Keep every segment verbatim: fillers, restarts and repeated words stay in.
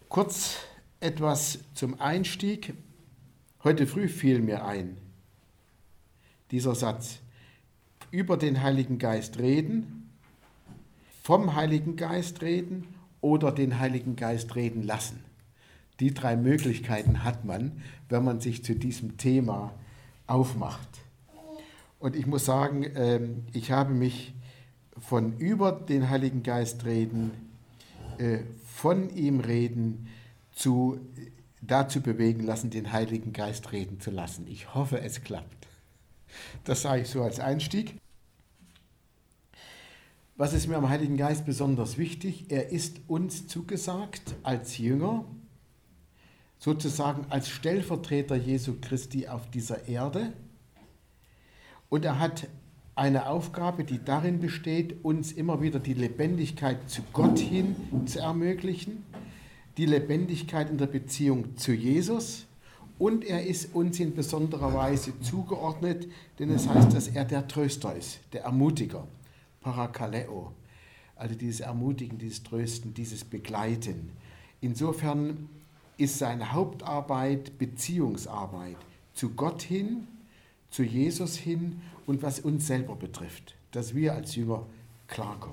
Kurz etwas zum Einstieg. Heute früh fiel mir ein, dieser Satz: Über den Heiligen Geist reden, vom Heiligen Geist reden oder den Heiligen Geist reden lassen. Die drei Möglichkeiten hat man, wenn man sich zu diesem Thema aufmacht. Und ich muss sagen, ich habe mich von über den Heiligen Geist reden, von ihm reden, zu, dazu bewegen lassen, den Heiligen Geist reden zu lassen. Ich hoffe, es klappt. Das sage ich so als Einstieg. Was ist mir am Heiligen Geist besonders wichtig? Er ist uns zugesagt als Jünger, sozusagen als Stellvertreter Jesu Christi auf dieser Erde. Und er hat eine Aufgabe, die darin besteht, uns immer wieder die Lebendigkeit zu Gott hin zu ermöglichen, die Lebendigkeit in der Beziehung zu Jesus, und er ist uns in besonderer Weise zugeordnet, denn es heißt, dass er der Tröster ist, der Ermutiger, Parakaleo, also dieses Ermutigen, dieses Trösten, dieses Begleiten. Insofern ist seine Hauptarbeit Beziehungsarbeit zu Gott hin, zu Jesus hin und was uns selber betrifft, dass wir als Jünger klarkommen.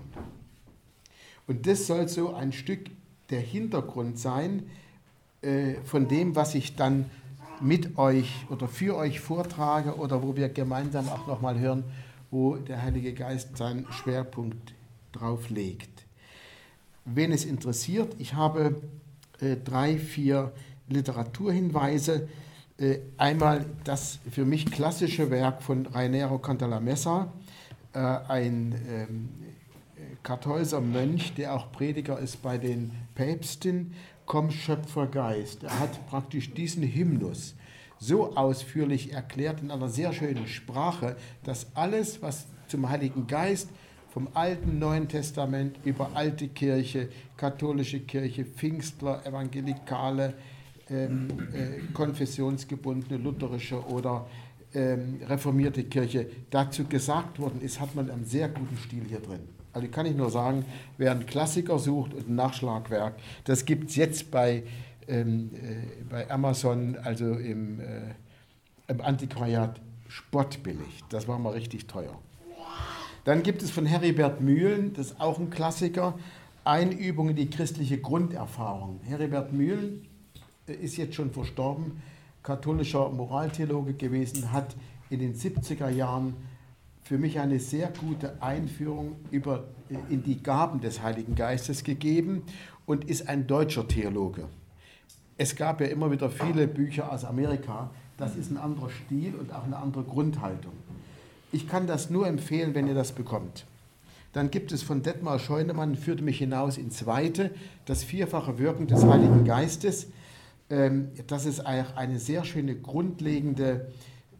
Und das soll so ein Stück der Hintergrund sein äh, von dem, was ich dann mit euch oder für euch vortrage oder wo wir gemeinsam auch nochmal hören, wo der Heilige Geist seinen Schwerpunkt drauf legt. Wen es interessiert, ich habe äh, drei, vier Literaturhinweise. Äh, einmal das für mich klassische Werk von Raniero Cantalamessa, äh, ein ähm, Kartäuser Mönch, der auch Prediger ist bei den Päpsten, Komm Schöpfer Geist. Er hat praktisch diesen Hymnus so ausführlich erklärt in einer sehr schönen Sprache, dass alles, was zum Heiligen Geist vom Alten, Neuen Testament über alte Kirche, katholische Kirche, Pfingstler, Evangelikale, ähm, äh, konfessionsgebundene, lutherische oder ähm, reformierte Kirche dazu gesagt worden ist, hat man einen sehr guten Stil hier drin. Also kann ich nur sagen, wer einen Klassiker sucht und ein Nachschlagwerk, das gibt es jetzt bei, ähm, äh, bei Amazon, also im, äh, im Antiquariat, spottbillig. Das war mal richtig teuer. Dann gibt es von Heribert Mühlen, das ist auch ein Klassiker, Einübung in die christliche Grunderfahrung. Heribert Mühlen ist jetzt schon verstorben, katholischer Moraltheologe gewesen, hat in den siebziger Jahren für mich eine sehr gute Einführung über, in die Gaben des Heiligen Geistes gegeben und ist ein deutscher Theologe. Es gab ja immer wieder viele Bücher aus Amerika, das ist ein anderer Stil und auch eine andere Grundhaltung. Ich kann das nur empfehlen, wenn ihr das bekommt. Dann gibt es von Detmar Scheunemann, führte mich hinaus ins Weite, das vierfache Wirken des Heiligen Geistes. Das ist eine sehr schöne grundlegende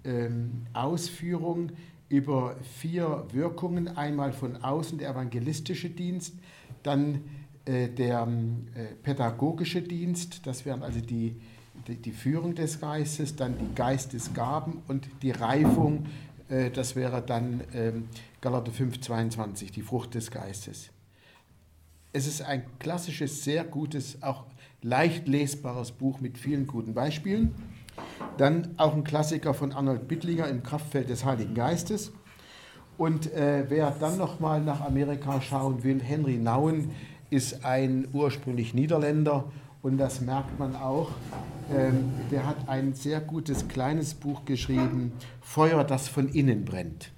Ausführung über vier Wirkungen. Einmal von außen der evangelistische Dienst, dann der pädagogische Dienst, das wären also die, die, die Führung des Geistes, dann die Geistesgaben und die Reifung, das wäre dann Galater fünf, zweiundzwanzig, die Frucht des Geistes. Es ist ein klassisches, sehr gutes, auch leicht lesbares Buch mit vielen guten Beispielen. Dann auch ein Klassiker von Arnold Bittlinger, Im Kraftfeld des Heiligen Geistes. Und äh, wer dann nochmal nach Amerika schauen will, Henry Nouwen ist ein ursprünglich Niederländer und das merkt man auch. Ähm, der hat ein sehr gutes kleines Buch geschrieben, Feuer, das von innen brennt.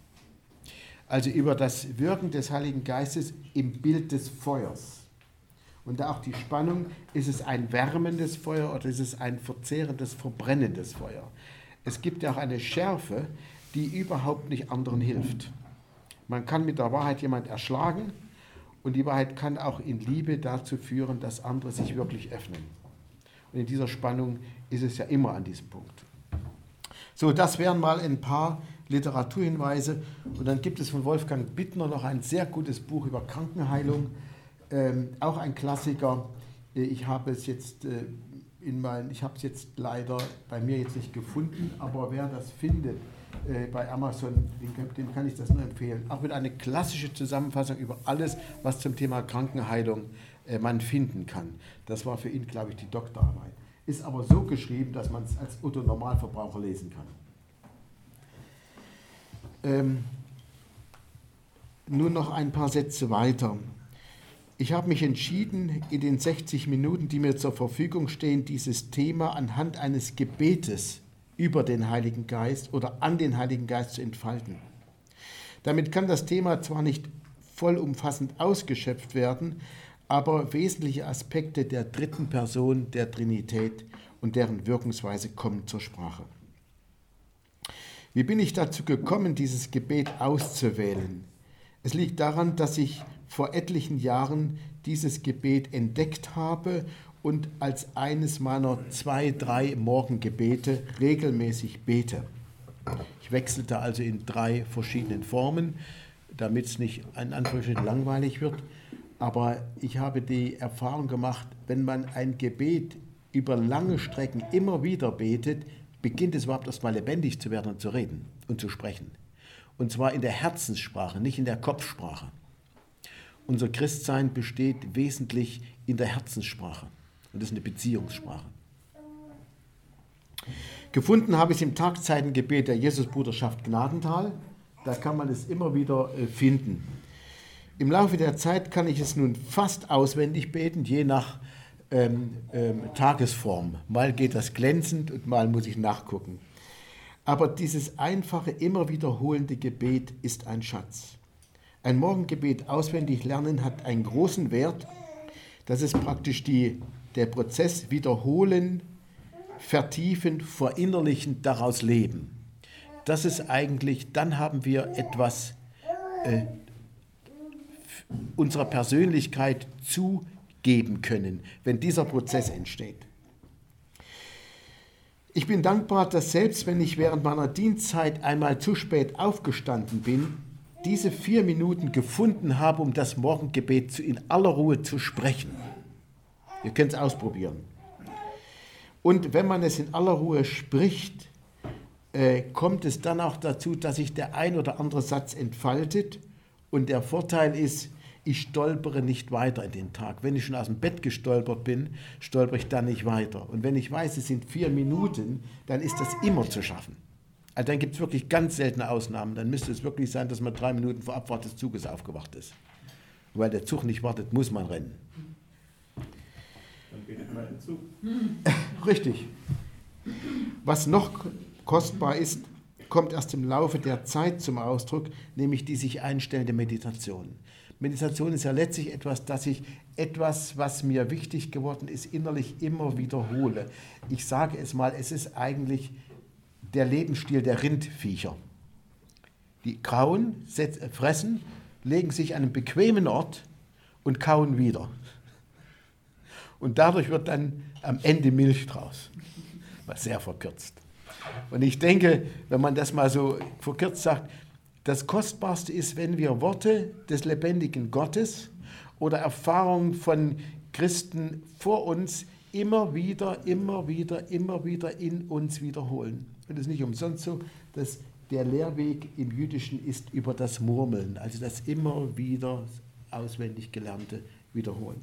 Also über das Wirken des Heiligen Geistes im Bild des Feuers. Und da auch die Spannung, ist es ein wärmendes Feuer oder ist es ein verzehrendes, verbrennendes Feuer? Es gibt ja auch eine Schärfe, die überhaupt nicht anderen hilft. Man kann mit der Wahrheit jemand erschlagen und die Wahrheit kann auch in Liebe dazu führen, dass andere sich wirklich öffnen. Und in dieser Spannung ist es ja immer an diesem Punkt. So, das wären mal ein paar Literaturhinweise. Und dann gibt es von Wolfgang Bittner noch ein sehr gutes Buch über Krankenheilung. Ähm, auch ein Klassiker. Ich habe es jetzt äh, in mein, ich habe es jetzt leider bei mir jetzt nicht gefunden, aber wer das findet äh, bei Amazon, dem, dem kann ich das nur empfehlen. Auch mit einer klassischen Zusammenfassung über alles, was zum Thema Krankenheilung äh, man finden kann. Das war für ihn, glaube ich, die Doktorarbeit. Ist aber so geschrieben, dass man es als Otto-Normalverbraucher lesen kann. Ähm, nur noch ein paar Sätze weiter. Ich habe mich entschieden, in den sechzig Minuten, die mir zur Verfügung stehen, dieses Thema anhand eines Gebetes über den Heiligen Geist oder an den Heiligen Geist zu entfalten. Damit kann das Thema zwar nicht vollumfassend ausgeschöpft werden, aber wesentliche Aspekte der dritten Person der Trinität und deren Wirkungsweise kommen zur Sprache. Wie bin ich dazu gekommen, dieses Gebet auszuwählen? Es liegt daran, dass ich vor etlichen Jahren dieses Gebet entdeckt habe und als eines meiner zwei, drei Morgengebete regelmäßig bete. Ich wechselte also in drei verschiedenen Formen, damit es nicht in Anführungsstrichen langweilig wird. Aber ich habe die Erfahrung gemacht, wenn man ein Gebet über lange Strecken immer wieder betet, beginnt es überhaupt erst mal lebendig zu werden und zu reden und zu sprechen. Und zwar in der Herzenssprache, nicht in der Kopfsprache. Unser Christsein besteht wesentlich in der Herzenssprache. Und das ist eine Beziehungssprache. Gefunden habe ich es im Tagzeitengebet der Jesusbruderschaft Gnadental. Da kann man es immer wieder finden. Im Laufe der Zeit kann ich es nun fast auswendig beten, je nach ähm, ähm, Tagesform. Mal geht das glänzend und mal muss ich nachgucken. Aber dieses einfache, immer wiederholende Gebet ist ein Schatz. Ein Morgengebet auswendig lernen hat einen großen Wert. Das ist praktisch die, der Prozess Wiederholen, Vertiefen, Verinnerlichen, daraus leben. Das ist eigentlich, dann haben wir etwas äh, unserer Persönlichkeit zugeben können, wenn dieser Prozess entsteht. Ich bin dankbar, dass selbst wenn ich während meiner Dienstzeit einmal zu spät aufgestanden bin, diese vier Minuten gefunden habe, um das Morgengebet in aller Ruhe zu sprechen. Ihr könnt es ausprobieren. Und wenn man es in aller Ruhe spricht, äh, kommt es dann auch dazu, dass sich der ein oder andere Satz entfaltet. Und der Vorteil ist, ich stolpere nicht weiter in den Tag. Wenn ich schon aus dem Bett gestolpert bin, stolpere ich dann nicht weiter. Und wenn ich weiß, es sind vier Minuten, dann ist das immer zu schaffen. Also dann gibt es wirklich ganz seltene Ausnahmen. Dann müsste es wirklich sein, dass man drei Minuten vor Abfahrt des Zuges aufgewacht ist. Weil der Zug nicht wartet, muss man rennen. Dann betet man den Zug. Richtig. Was noch kostbar ist, kommt erst im Laufe der Zeit zum Ausdruck, nämlich die sich einstellende Meditation. Meditation ist ja letztlich etwas, dass ich etwas, was mir wichtig geworden ist, innerlich immer wiederhole. Ich sage es mal, es ist eigentlich der Lebensstil der Rindviecher. Die kauen, fressen, legen sich an einen bequemen Ort und kauen wieder. Und dadurch wird dann am Ende Milch draus, was sehr verkürzt. Und ich denke, wenn man das mal so verkürzt sagt, das Kostbarste ist, wenn wir Worte des lebendigen Gottes oder Erfahrungen von Christen vor uns immer wieder, immer wieder, immer wieder in uns wiederholen. Und es ist nicht umsonst so, dass der Lehrweg im Jüdischen ist über das Murmeln, also das immer wieder auswendig Gelernte wiederholen.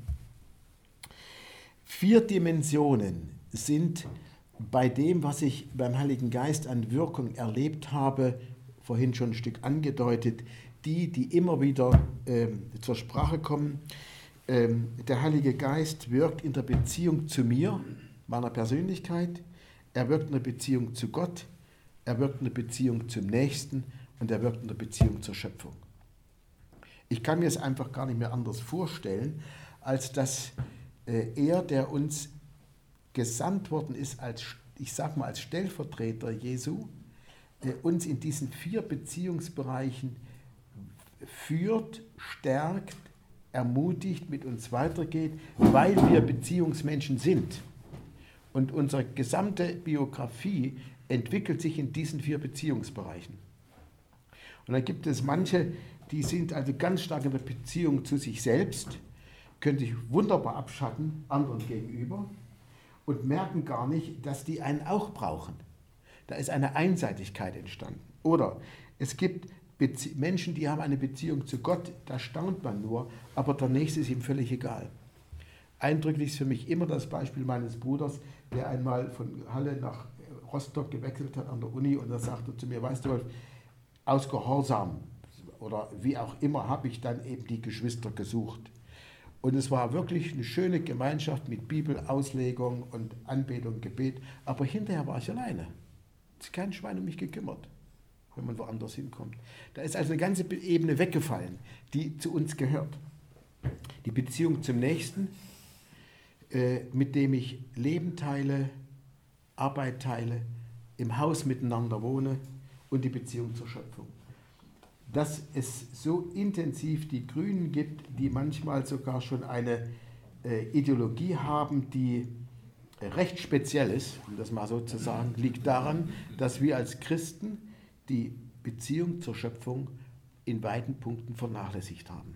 Vier Dimensionen sind bei dem, was ich beim Heiligen Geist an Wirkung erlebt habe, vorhin schon ein Stück angedeutet, die, die immer wieder ähm, zur Sprache kommen. Ähm, der Heilige Geist wirkt in der Beziehung zu mir, meiner Persönlichkeit, er wirkt in der Beziehung zu Gott, er wirkt in der Beziehung zum Nächsten und er wirkt in der Beziehung zur Schöpfung. Ich kann mir es einfach gar nicht mehr anders vorstellen, als dass äh, er, der uns gesandt worden ist, als, ich sag mal, als Stellvertreter Jesu, uns in diesen vier Beziehungsbereichen führt, stärkt, ermutigt, mit uns weitergeht, weil wir Beziehungsmenschen sind. Und unsere gesamte Biografie entwickelt sich in diesen vier Beziehungsbereichen. Und dann gibt es manche, die sind also ganz stark in der Beziehung zu sich selbst, können sich wunderbar abschatten anderen gegenüber und merken gar nicht, dass die einen auch brauchen. Da ist eine Einseitigkeit entstanden. Oder es gibt Bezie- Menschen, die haben eine Beziehung zu Gott, da staunt man nur, aber der Nächste ist ihm völlig egal. Eindrücklich ist für mich immer das Beispiel meines Bruders, der einmal von Halle nach Rostock gewechselt hat an der Uni und er sagte zu mir, weißt du Wolf, aus Gehorsam oder wie auch immer habe ich dann eben die Geschwister gesucht. Und es war wirklich eine schöne Gemeinschaft mit Bibelauslegung und Anbetung, Gebet, aber hinterher war ich alleine. Es ist kein Schwein um mich gekümmert, wenn man woanders hinkommt. Da ist also eine ganze Ebene weggefallen, die zu uns gehört. Die Beziehung zum Nächsten, äh, mit dem ich Leben teile, Arbeit teile, im Haus miteinander wohne und die Beziehung zur Schöpfung. Dass es so intensiv die Grünen gibt, die manchmal sogar schon eine äh, Ideologie haben, die äh, recht speziell ist, um das mal so zu sagen, liegt daran, dass wir als Christen die Beziehung zur Schöpfung in weiten Punkten vernachlässigt haben.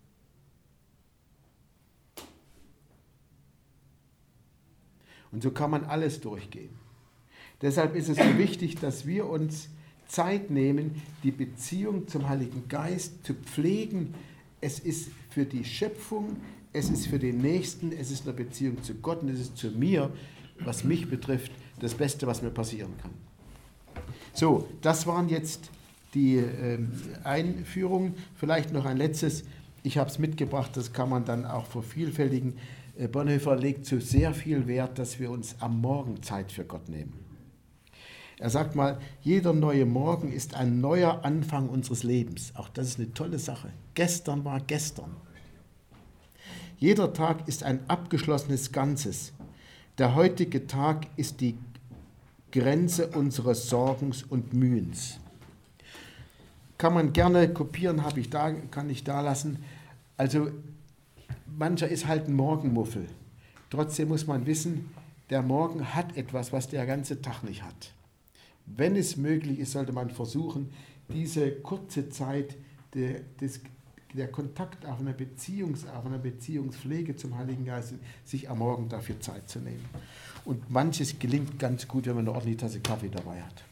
Und so kann man alles durchgehen. Deshalb ist es so wichtig, dass wir uns Zeit nehmen, die Beziehung zum Heiligen Geist zu pflegen. Es ist für die Schöpfung, es ist für den Nächsten, es ist eine Beziehung zu Gott und es ist zu mir, was mich betrifft, das Beste, was mir passieren kann. So, das waren jetzt die ähm, Einführungen. Vielleicht noch ein letztes, ich habe es mitgebracht, das kann man dann auch vervielfältigen. Äh, Bonhoeffer legt so sehr viel Wert, dass wir uns am Morgen Zeit für Gott nehmen. Er sagt mal, jeder neue Morgen ist ein neuer Anfang unseres Lebens. Auch das ist eine tolle Sache. Gestern war gestern. Jeder Tag ist ein abgeschlossenes Ganzes. Der heutige Tag ist die Grenze unseres Sorgens und Mühens. Kann man gerne kopieren, habe ich da, kann ich da lassen. Also mancher ist halt ein Morgenmuffel. Trotzdem muss man wissen, der Morgen hat etwas, was der ganze Tag nicht hat. Wenn es möglich ist, sollte man versuchen, diese kurze Zeit der, des, der Kontakt auf einer Beziehungs, auf einer Beziehungspflege zum Heiligen Geist, sich am Morgen dafür Zeit zu nehmen. Und manches gelingt ganz gut, wenn man eine ordentliche Tasse Kaffee dabei hat.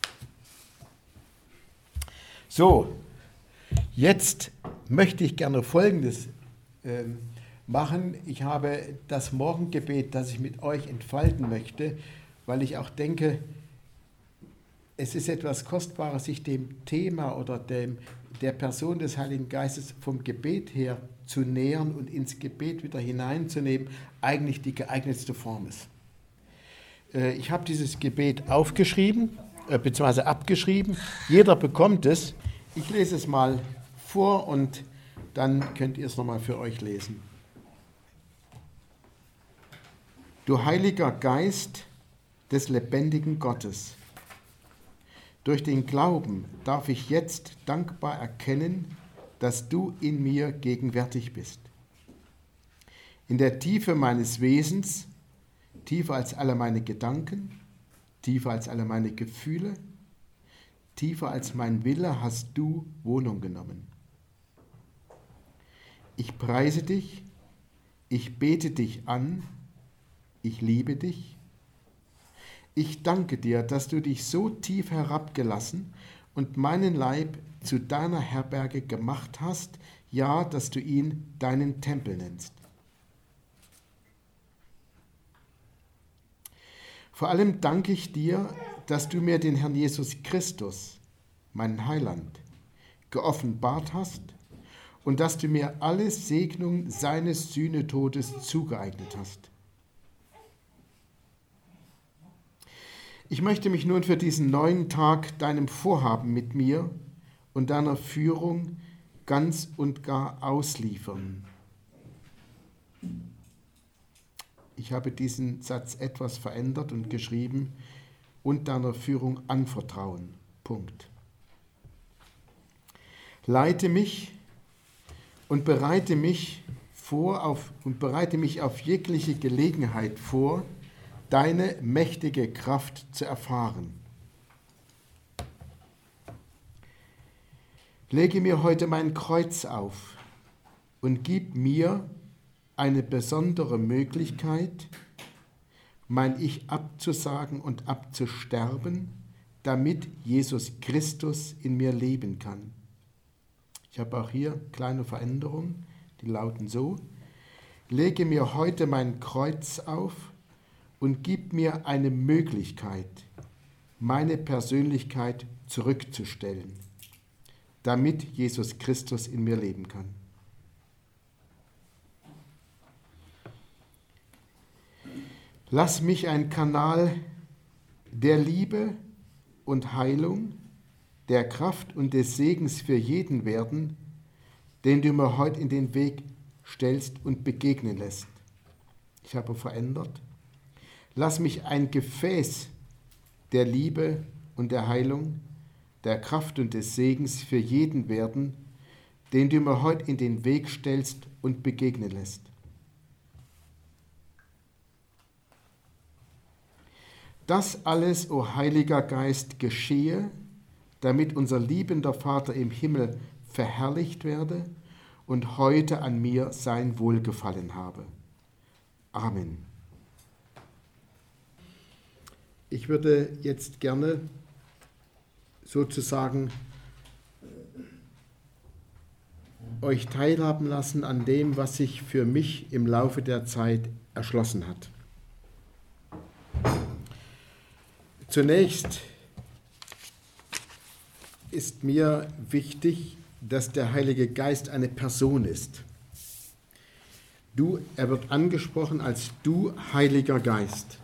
So, jetzt möchte ich gerne Folgendes ähm, machen. Ich habe das Morgengebet, das ich mit euch entfalten möchte, weil ich auch denke, es ist etwas Kostbares, sich dem Thema oder dem, der Person des Heiligen Geistes vom Gebet her zu nähern und ins Gebet wieder hineinzunehmen, eigentlich die geeignetste Form ist. Äh, ich habe dieses Gebet aufgeschrieben, äh, beziehungsweise abgeschrieben. Jeder bekommt es. Ich lese es mal vor und dann könnt ihr es nochmal für euch lesen. Du Heiliger Geist des lebendigen Gottes, durch den Glauben darf ich jetzt dankbar erkennen, dass du in mir gegenwärtig bist. In der Tiefe meines Wesens, tiefer als alle meine Gedanken, tiefer als alle meine Gefühle, tiefer als mein Wille hast du Wohnung genommen. Ich preise dich, ich bete dich an, ich liebe dich. Ich danke dir, dass du dich so tief herabgelassen und meinen Leib zu deiner Herberge gemacht hast, ja, dass du ihn deinen Tempel nennst. Vor allem danke ich dir, dass du mir den Herrn Jesus Christus, meinen Heiland, geoffenbart hast und dass du mir alle Segnung seines Sühnetodes zugeeignet hast. Ich möchte mich nun für diesen neuen Tag deinem Vorhaben mit mir und deiner Führung ganz und gar ausliefern. Ich habe diesen Satz etwas verändert und geschrieben, und deiner Führung anvertrauen. Punkt. Leite mich und bereite mich vor auf, und bereite mich auf jegliche Gelegenheit vor, deine mächtige Kraft zu erfahren. Lege mir heute mein Kreuz auf und gib mir eine besondere Möglichkeit, mein Ich abzusagen und abzusterben, damit Jesus Christus in mir leben kann. Ich habe auch hier kleine Veränderungen, die lauten so: lege mir heute mein Kreuz auf und gib mir eine Möglichkeit, meine Persönlichkeit zurückzustellen, damit Jesus Christus in mir leben kann. Lass mich ein Kanal der Liebe und Heilung, der Kraft und des Segens für jeden werden, den du mir heute in den Weg stellst und begegnen lässt. Ich habe verändert. Lass mich ein Gefäß der Liebe und der Heilung, der Kraft und des Segens für jeden werden, den du mir heute in den Weg stellst und begegnen lässt. Das alles, o Heiliger Geist, geschehe, damit unser liebender Vater im Himmel verherrlicht werde und heute an mir sein Wohlgefallen habe. Amen. Ich würde jetzt gerne sozusagen euch teilhaben lassen an dem, was sich für mich im Laufe der Zeit erschlossen hat. Zunächst ist mir wichtig, dass der Heilige Geist eine Person ist. Du, er wird angesprochen als du, Heiliger Geist.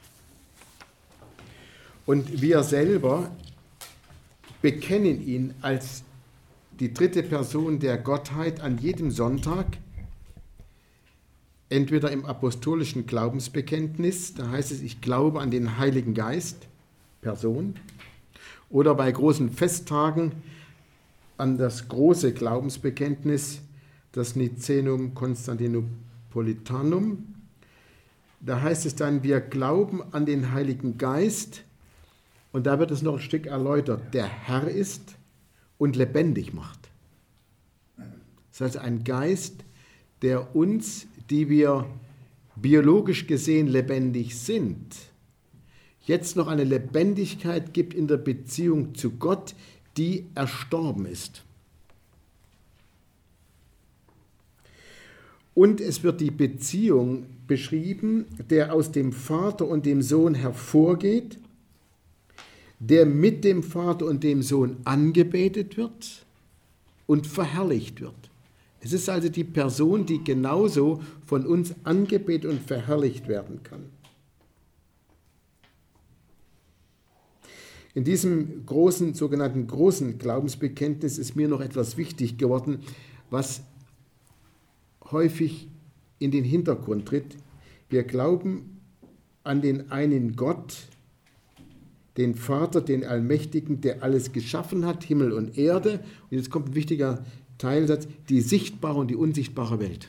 Und wir selber bekennen ihn als die dritte Person der Gottheit an jedem Sonntag, entweder im apostolischen Glaubensbekenntnis, da heißt es, ich glaube an den Heiligen Geist, Person, oder bei großen Festtagen an das große Glaubensbekenntnis, das Nicänum Konstantinopolitanum. Da heißt es dann, wir glauben an den Heiligen Geist, und da wird es noch ein Stück erläutert, der Herr ist und lebendig macht. Das heißt, ein Geist, der uns, die wir biologisch gesehen lebendig sind, jetzt noch eine Lebendigkeit gibt in der Beziehung zu Gott, die erstorben ist. Und es wird die Beziehung beschrieben, der aus dem Vater und dem Sohn hervorgeht, der mit dem Vater und dem Sohn angebetet wird und verherrlicht wird. Es ist also die Person, die genauso von uns angebetet und verherrlicht werden kann. In diesem großen, sogenannten großen Glaubensbekenntnis ist mir noch etwas wichtig geworden, was häufig in den Hintergrund tritt. Wir glauben an den einen Gott, den Vater, den Allmächtigen, der alles geschaffen hat, Himmel und Erde. Und jetzt kommt ein wichtiger Teilsatz, die sichtbare und die unsichtbare Welt.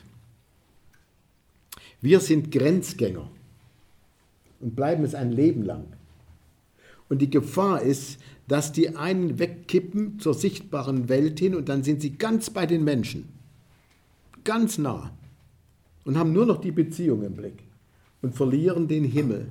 Wir sind Grenzgänger und bleiben es ein Leben lang. Und die Gefahr ist, dass die einen wegkippen zur sichtbaren Welt hin und dann sind sie ganz bei den Menschen, ganz nah und haben nur noch die Beziehung im Blick und verlieren den Himmel.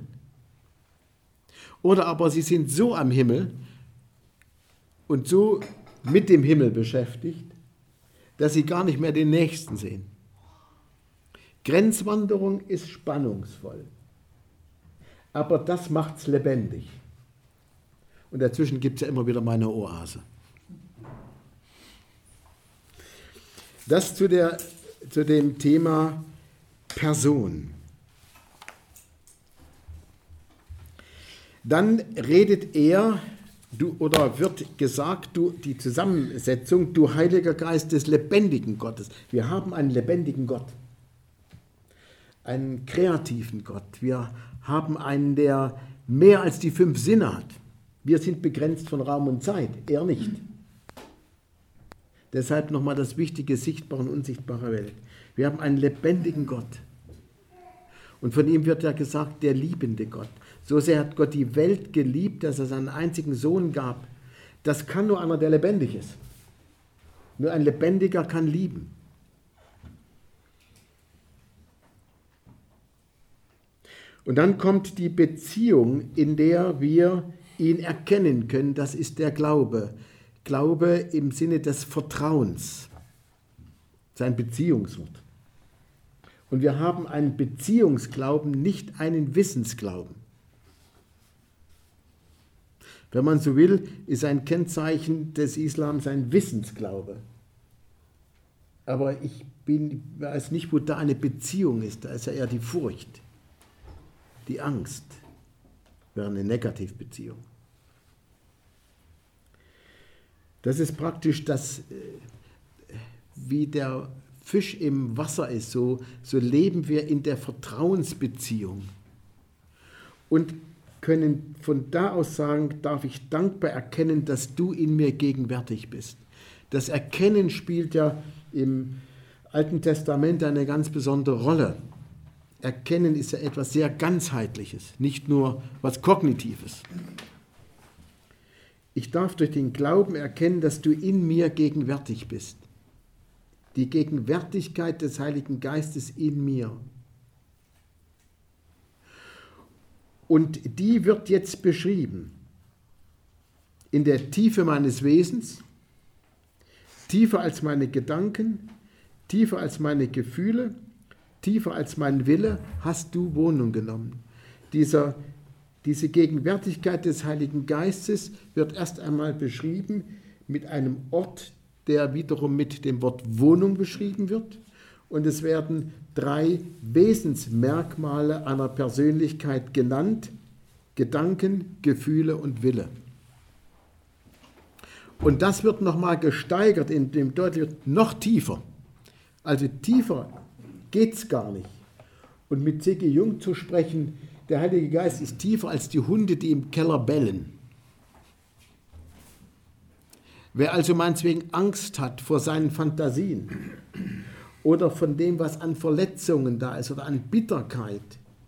Oder aber sie sind so am Himmel und so mit dem Himmel beschäftigt, dass sie gar nicht mehr den Nächsten sehen. Grenzwanderung ist spannungsvoll, aber das macht es lebendig. Und dazwischen gibt es ja immer wieder meine Oase. Das zu, der, zu dem Thema Person. Dann redet er, du, oder wird gesagt, du, die Zusammensetzung, du Heiliger Geist des lebendigen Gottes. Wir haben einen lebendigen Gott, einen kreativen Gott. Wir haben einen, der mehr als die fünf Sinne hat. Wir sind begrenzt von Raum und Zeit, er nicht. Deshalb nochmal das wichtige sichtbare und unsichtbare Welt. Wir haben einen lebendigen Gott. Und von ihm wird ja gesagt, der liebende Gott. So sehr hat Gott die Welt geliebt, dass er seinen einzigen Sohn gab. Das kann nur einer, der lebendig ist. Nur ein Lebendiger kann lieben. Und dann kommt die Beziehung, in der wir ihn erkennen können, das ist der Glaube. Glaube im Sinne des Vertrauens, sein Beziehungswort. Und wir haben einen Beziehungsglauben, nicht einen Wissensglauben. Wenn man so will, ist ein Kennzeichen des Islams ein Wissensglaube. Aber ich bin, weiß nicht, wo da eine Beziehung ist. Da ist ja eher die Furcht, die Angst, wäre eine Negativbeziehung. Das ist praktisch das, wie der Fisch im Wasser ist, so, so leben wir in der Vertrauensbeziehung und können von da aus sagen, darf ich dankbar erkennen, dass du in mir gegenwärtig bist. Das Erkennen spielt ja im Alten Testament eine ganz besondere Rolle. Erkennen ist ja etwas sehr Ganzheitliches, nicht nur was Kognitives. Ich darf durch den Glauben erkennen, dass du in mir gegenwärtig bist. Die Gegenwärtigkeit des Heiligen Geistes in mir. Und die wird jetzt beschrieben in der Tiefe meines Wesens, tiefer als meine Gedanken, tiefer als meine Gefühle, tiefer als mein Wille, hast du Wohnung genommen. Dieser, diese Gegenwärtigkeit des Heiligen Geistes wird erst einmal beschrieben mit einem Ort, der wiederum mit dem Wort Wohnung beschrieben wird. Und es werden drei Wesensmerkmale einer Persönlichkeit genannt: Gedanken, Gefühle und Wille. Und das wird nochmal gesteigert, indem deutlich wird, noch tiefer. Also tiefer geht es gar nicht. Und mit C G Jung zu sprechen, der Heilige Geist ist tiefer als die Hunde, die im Keller bellen. Wer also meinetwegen Angst hat vor seinen Fantasien oder von dem, was an Verletzungen da ist oder an Bitterkeit,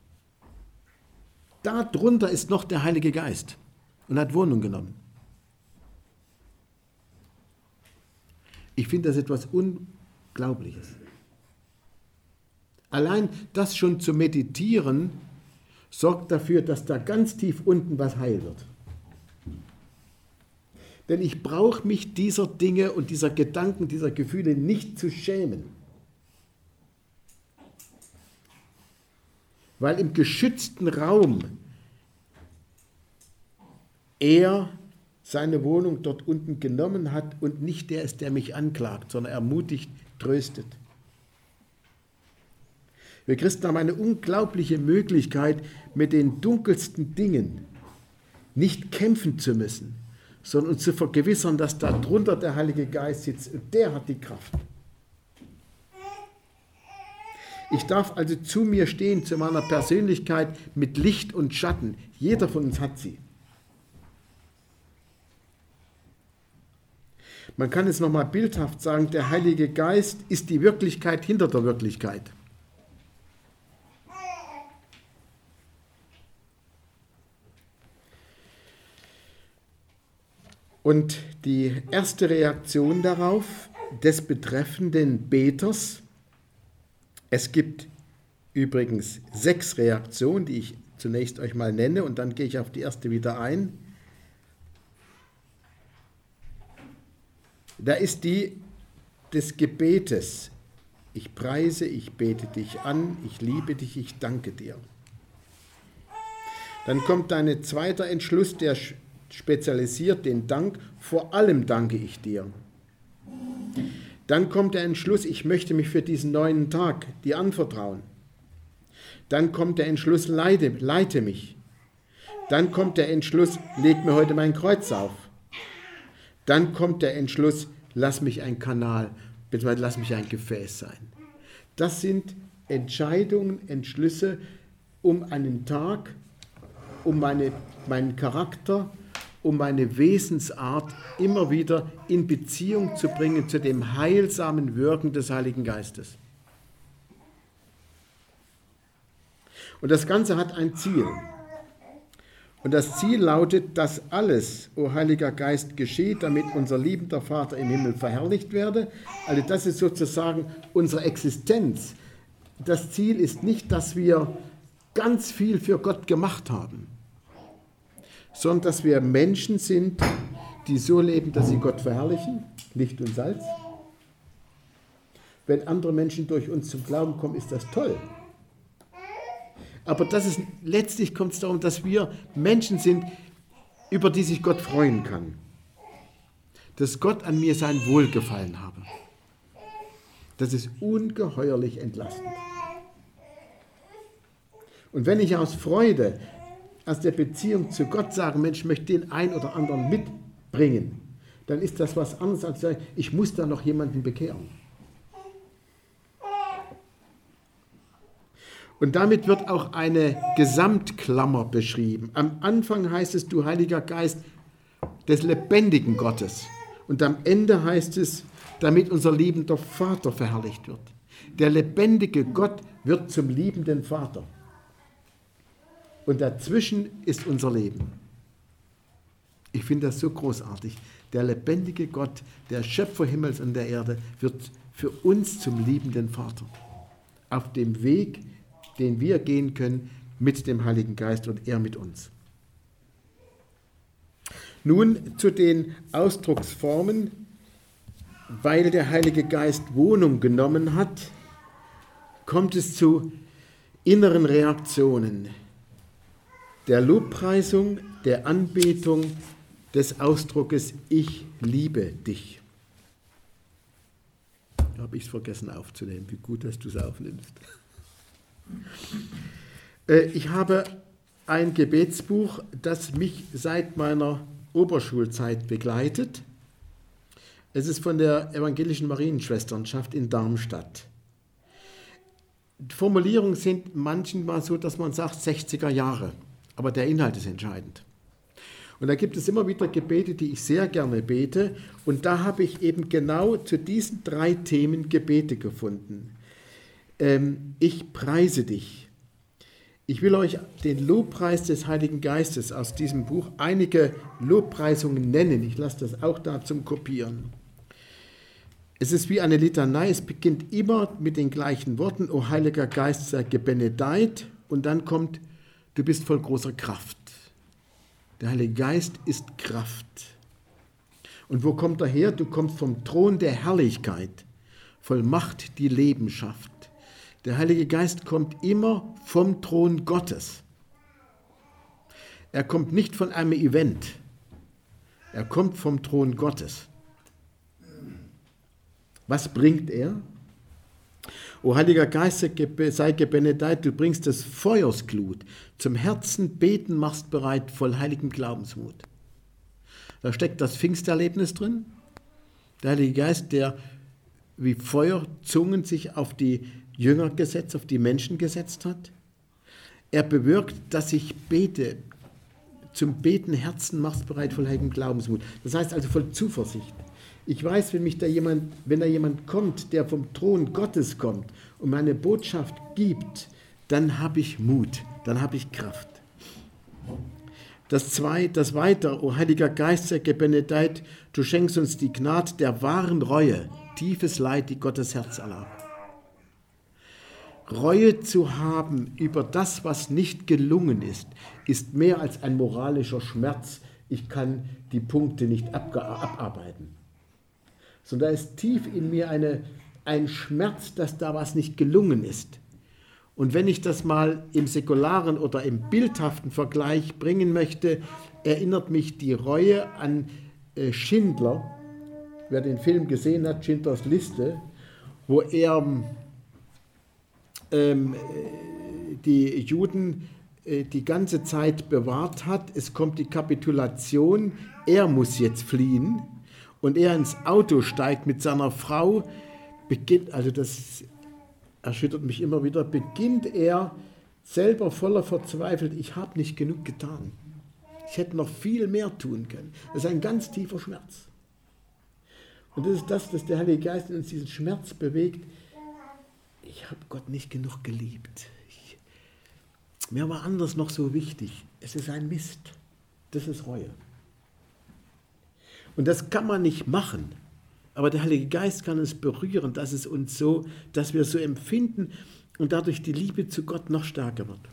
darunter ist noch der Heilige Geist und hat Wohnung genommen. Ich finde das etwas Unglaubliches. Allein das schon zu meditieren, sorgt dafür, dass da ganz tief unten was heil wird. Denn ich brauche mich dieser Dinge und dieser Gedanken, dieser Gefühle nicht zu schämen. Weil im geschützten Raum er seine Wohnung dort unten genommen hat und nicht der ist, der mich anklagt, sondern ermutigt, tröstet. Wir Christen haben eine unglaubliche Möglichkeit, mit den dunkelsten Dingen nicht kämpfen zu müssen, sondern uns zu vergewissern, dass da drunter der Heilige Geist sitzt und der hat die Kraft. Ich darf also zu mir stehen, zu meiner Persönlichkeit mit Licht und Schatten. Jeder von uns hat sie. Man kann es nochmal bildhaft sagen, der Heilige Geist ist die Wirklichkeit hinter der Wirklichkeit. Und die erste Reaktion darauf des betreffenden Beters, es gibt übrigens sechs Reaktionen, die ich zunächst euch mal nenne und dann gehe ich auf die erste wieder ein. Da ist die des Gebetes. Ich preise, ich bete dich an, ich liebe dich, ich danke dir. Dann kommt ein zweiter Entschluss, der spezialisiert den Dank. Vor allem danke ich dir. Dann kommt der Entschluss, ich möchte mich für diesen neuen Tag dir anvertrauen. Dann kommt der Entschluss, leite, leite mich. Dann kommt der Entschluss, leg mir heute mein Kreuz auf. Dann kommt der Entschluss, lass mich ein Kanal, beziehungsweise lass mich ein Gefäß sein. Das sind Entscheidungen, Entschlüsse, um einen Tag, um meine, meinen Charakter, um meine Wesensart immer wieder in Beziehung zu bringen zu dem heilsamen Wirken des Heiligen Geistes. Und das Ganze hat ein Ziel. Und das Ziel lautet, dass alles, o Heiliger Geist, geschieht, damit unser liebender Vater im Himmel verherrlicht werde. Also das ist sozusagen unsere Existenz. Das Ziel ist nicht, dass wir ganz viel für Gott gemacht haben, sondern dass wir Menschen sind, die so leben, dass sie Gott verherrlichen, Licht und Salz, Wenn andere Menschen durch uns zum Glauben kommen, ist das toll. Aber das ist, letztlich kommt es darum, dass wir Menschen sind, über die sich Gott freuen kann. Dass Gott an mir sein Wohlgefallen habe. Das ist ungeheuerlich entlastend. Und wenn ich aus Freude, aus der Beziehung zu Gott sage, Mensch, ich möchte den einen oder anderen mitbringen, dann ist das was anderes, als sagen, ich muss da noch jemanden bekehren. Und damit wird auch eine Gesamtklammer beschrieben. Am Anfang heißt es, du Heiliger Geist des lebendigen Gottes. Und am Ende heißt es, damit unser liebender Vater verherrlicht wird. Der lebendige Gott wird zum liebenden Vater. Und dazwischen ist unser Leben. Ich finde das so großartig. Der lebendige Gott, der Schöpfer Himmels und der Erde, wird für uns zum liebenden Vater. Auf dem Weg, den wir gehen können mit dem Heiligen Geist und er mit uns. Nun zu den Ausdrucksformen. Weil der Heilige Geist Wohnung genommen hat, kommt es zu inneren Reaktionen. Der Lobpreisung, der Anbetung, des Ausdruckes Ich liebe dich. Da habe ich es vergessen aufzunehmen. Wie gut, dass du es aufnimmst. Ich habe ein Gebetsbuch, das mich seit meiner Oberschulzeit begleitet. Es ist von der Evangelischen Marienschwesternschaft in Darmstadt. Die Formulierungen sind manchmal so, dass man sagt sechziger Jahre, aber der Inhalt ist entscheidend. Und da gibt es immer wieder Gebete, die ich sehr gerne bete. Und da habe ich eben genau zu diesen drei Themen Gebete gefunden. Ähm, ich preise dich. Ich will euch den Lobpreis des Heiligen Geistes aus diesem Buch einige Lobpreisungen nennen. Ich lasse das auch da zum Kopieren. Es ist wie eine Litanei, es beginnt immer mit den gleichen Worten, O Heiliger Geist, sei gebenedeit, und dann kommt, du bist voll großer Kraft. Der Heilige Geist ist Kraft. Und wo kommt er her? Du kommst vom Thron der Herrlichkeit, voll Macht, die Leben schafft. Der Heilige Geist kommt immer vom Thron Gottes. Er kommt nicht von einem Event. Er kommt vom Thron Gottes. Was bringt er? O Heiliger Geist, sei gebenedeit, du bringst des Feuers Glut, zum Herzen beten machst bereit, voll heiligem Glaubensmut. Da steckt das Pfingsterlebnis drin. Der Heilige Geist, der wie Feuerzungen sich auf die Jünger gesetzt, auf die Menschen gesetzt hat. Er bewirkt, dass ich bete, zum Beten Herzen machst bereit, voll heiligem Glaubensmut. Das heißt also voll Zuversicht. Ich weiß, wenn mich da jemand, wenn da jemand kommt, der vom Thron Gottes kommt und meine Botschaft gibt, dann habe ich Mut, dann habe ich Kraft. Das zwei, das weiter, O Heiliger Geist, sei gebenedeit, du schenkst uns die Gnade der wahren Reue, tiefes Leid, die Gottes Herz erlaubt. Reue zu haben über das, was nicht gelungen ist, ist mehr als ein moralischer Schmerz. Ich kann die Punkte nicht abarbeiten. Sondern da ist tief in mir eine, ein Schmerz, dass da was nicht gelungen ist. Und wenn ich das mal im säkularen oder im bildhaften Vergleich bringen möchte, erinnert mich die Reue an äh, Schindler, wer den Film gesehen hat, Schindlers Liste, wo er ähm, die Juden äh, die ganze Zeit bewahrt hat. Es kommt die Kapitulation, er muss jetzt fliehen. Und er ins Auto steigt mit seiner Frau, beginnt, also das erschüttert mich immer wieder, beginnt er selber voller Verzweiflung, ich habe nicht genug getan. Ich hätte noch viel mehr tun können. Das ist ein ganz tiefer Schmerz. Und das ist das, dass der Heilige Geist in uns diesen Schmerz bewegt. Ich habe Gott nicht genug geliebt. Ich, mir war anders noch so wichtig. Es ist ein Mist. Das ist Reue. Und das kann man nicht machen, aber der Heilige Geist kann uns berühren, dass es uns so, dass wir so empfinden und dadurch die Liebe zu Gott noch stärker wird.